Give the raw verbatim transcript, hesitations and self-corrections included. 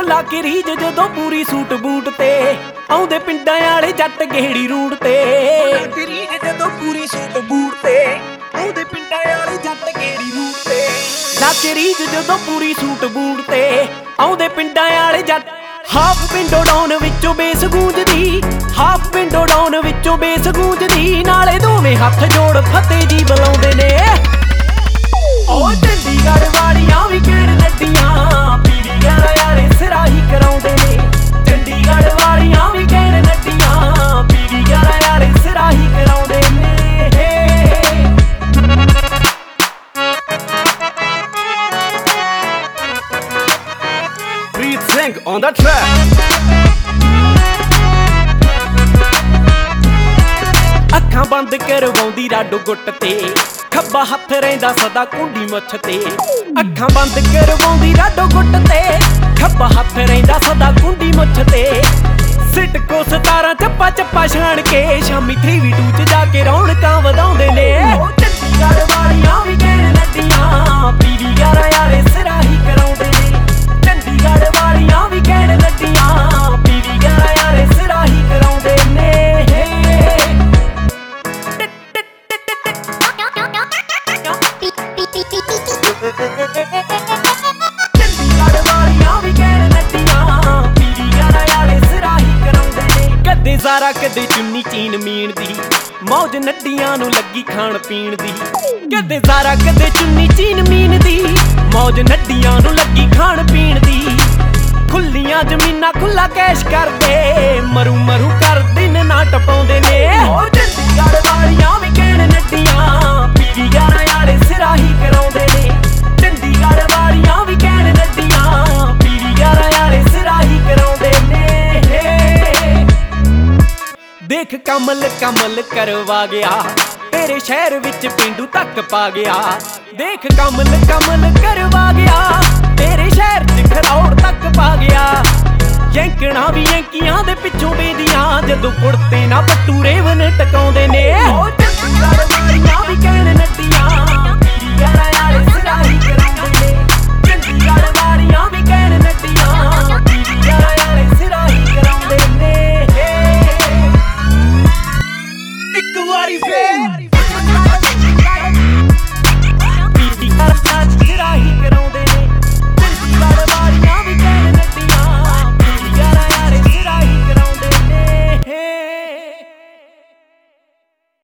ਲਾ ਕੇ ਰੀਜ ਜਦੋਂ ਪੂਰੀ suit boot ਤੇ ਆਉਂਦੇ ਪਿੰਡਾਂ ਵਾਲੇ ਜੱਟ ਗੇੜੀ ਰੂਟ ਤੇ ਰੀਜ ਜਦੋਂ ਪੂਰੀ ਸੂਟ ਬੂਟ ਤੇ ਆਉਂਦੇ ਪਿੰਡਾਂ ਵਾਲੇ ਜੱਟ ਗੇੜੀ ਰੂਟ ਤੇ ਲਾ ਕੇ ਰੀਜ ਜਦੋਂ ਪੂਰੀ ਸੂਟ ਬੂਟ ਤੇ ਆਉਂਦੇ ਪਿੰਡਾਂ ਵਾਲੇ ਜੱਟ ਹਾਫ ਵਿੰਡੋ ਡਾਊਨ ਵਿੱਚੋਂ ਬੇਸ ਗੂੰਜਦੀ ਹਾਫ ਵਿੰਡੋ ਡਾਊਨ ਵਿੱਚੋਂ ਬੇਸ ਗੂੰਜਦੀ ਨਾਲੇ ਦੋਵੇਂ ਹੱਥ ਜੋੜ ਫਤਿਹ ਜੀ ਬੁਲਾਉਂਦੇ ਨੇ ਓ ਚੰਡੀਗੜ੍ਹ ਵਾਲੀਆਂ ਵੀ ਕਿਹੜ ਨੱਡੀਆਂ ਪੀੜੀ ਗਾਣਾ ਯਾਰੇ ਸਿਰਾਹੀ ਕਰਾਉਂਦੇ ਨੇ ਚੰਡੀਗੜ੍ਹ ਵਾਲੀਆਂ ਵੀ ਕਿਹੜ ਨੱਡੀਆਂ ਪੀੜੀ ਗਾਣਾ ਯਾਰੇ ਸਿਰਾਹੀ ਕਰਾਉਂਦੇ ਨੇ Preet Singh on the track ਅੱਖਾਂ ਬੰਦ ਕਰਵਾਉਂਦੀ ਰਾਡੋ ਗੁੱਟ ਤੇ ਖੱਬਾ ਹੱਥ ਰਹਿੰਦਾ ਸਦਾ ਕੁੰਡੀ ਮੁੱਛ ਤੇ ਅੱਖਾਂ ਬੰਦ ਕਰਵਾਉਂਦੀ ਰਾਡੋ ਗੁੱਟ ਤੇ ਖੱਬਾ ਹੱਥ ਰਹਿੰਦਾ ਸਦਾ ਕੁੰਡੀ ਮੁੱਛ ਤੇ ਸਿੱਟ ਕੋ ਸਤਾਰਾਂ ਚੱਪਾ ਚੱਪਾ ਛਾਣ ਕੇ ਸ਼ਾਮੀ ਥ੍ਰੀ ਵੀ ਟੂ ਚ ਜਾ ਕੇ ਰੌਣਕਾਂ ਵਧਾਉਂਦੇ ਨੇ ਓ ਚੰਡੀਗੜ੍ਹ ਵਾਲੀਆਂ ਵੀ ਕਹਿਣ ਲੱਡੀਆਂ ਪੀੜੀ ਯਾਰਾ ਯਾਰੇ ਸਿਰਾਹੀ ਕਰਾਉਂਦੇ ਨੇ ਚੰਡੀਗੜ੍ਹ ਵਾਲੀਆਂ ਵੀ ਕਹਿਣ ਲੱਡੀਆਂ ਪੀੜੀ ਯਾਰਾ ਯਾਰੇ ਸਿਰਾਹੀ ਕਰਾਉਂਦੇ ਨੇ ਚੰਡੀਗੜ੍ਹ ਵਾਲੀਆਂ ਵੀ ਕਹਿਣ ਲੱਡੀਆਂ ਪੀੜੀ ਗਾਣਾ ਯਾਰੇ ਸਿਰਾਹੀ ਕਰਾਉਂਦੇ ਨੇ ਕਦੇ ਜ਼ਾਰਾ ਕਦੇ ਚੁੰਨੀ ਚੀਨ ਮੀਣ ਦੀ ਮੌਜ ਨੱਡੀਆਂ ਨੂੰ ਲੱਗੀ ਖਾਣ ਪੀਣ ਦੀ ਕਦੇ ਜ਼ਾਰਾ ਕਦੇ ਚੁੰਨੀ ਚੀਨ ਮੀਣ ਦੀ ਮੌਜ ਨੱਡੀਆਂ ਨੂੰ ਲੱਗੀ ਖਾਣ ਪੀਣ ਦੀ ਖੁੱਲੀਆਂ ਜ਼ਮੀਨਾਂ ਖੁੱਲਾ ਕੈਸ਼ ਕਰਦੇ ਮਰੂ ਮਰੂ ਕਰ ਦਿਨ ਨਾ ਟਪਾਉਂਦੇ ਨੇ ਓ ਚੰਡੀਗੜ੍ਹ ਵਾਲੀਆਂ ਵੀ ਕਹਿਣ ਨੱਡੀਆਂ ਪੀੜੀ ਗਾਣਾ ਯਾਰੇ ਸਿਰਾਹੀ ਕਰਾਉਂਦੇ ਨੇ ਚੰਡੀਗੜ੍ਹ ਵਾਲੀਆਂ ਵੀ ਕਹਿਣ ਨੱਡੀਆਂ ਪੀੜੀ ਗਾਣਾ ਯਾਰੇ ਸਿਰਾਹੀ ਕਰਾਉਂਦੇ ਨੇ ਦੇਖ ਕਮਲ ਕਮਲ ਕਰਵਾ ਗਿਆ ਤੇਰੇ ਸ਼ਹਿਰ ਵਿੱਚ ਪਿੰਡੂ ਤੱਕ ਪਾ ਗਿਆ ਦੇਖ ਕਮਲ ਕਮਲ ਕਰਵਾ ਗਿਆ ਤੇਰੇ ਸ਼ਹਿਰ ਚ ਖਰੌੜ ਤੱਕ ਪਾ ਗਿਆ ਯੈਂਕਣਾ ਵੀ ਯੈਂਕੀਆਂ ਦੇ ਪਿੱਛੋਂ ਵੇਦੀਆਂ ਜਦੋਂ ਕੁੜਤੇ ਨਾ ਪਟੂਰੇ ਵਨ ਟਕਾਉਂਦੇ ਨੇ ਓ ਚੰਡੀਗੜ੍ਹ ਵਾਲੀਆਂ ਵੀ ਕਹਿਣ ਨੱਡੀਆਂ ਪੀੜੀ ਗਾਣਾ ਯਾਰੇ ਸਿਰਾਹੀ ਕਰਾਉਂਦੇ ਨੇ ਚੰਡੀਗੜ੍ਹ ਵਾਲੀਆਂ ਵੀ ਕਹਿਣ ਨੱਡੀਆਂ ਪੀੜੀ ਗਾਣਾ ਯਾਰੇ ਸਿਰਾਹੀ ਕਰਾਉਂਦੇ ਨੇ ਇੱਕ ਵਾਰੀ ਫੇਰ ਪੀੜੀ ਗਾਣਾ ਸਿਰਾਹੀ ਕਰਾਉਂਦੇ ਨੇ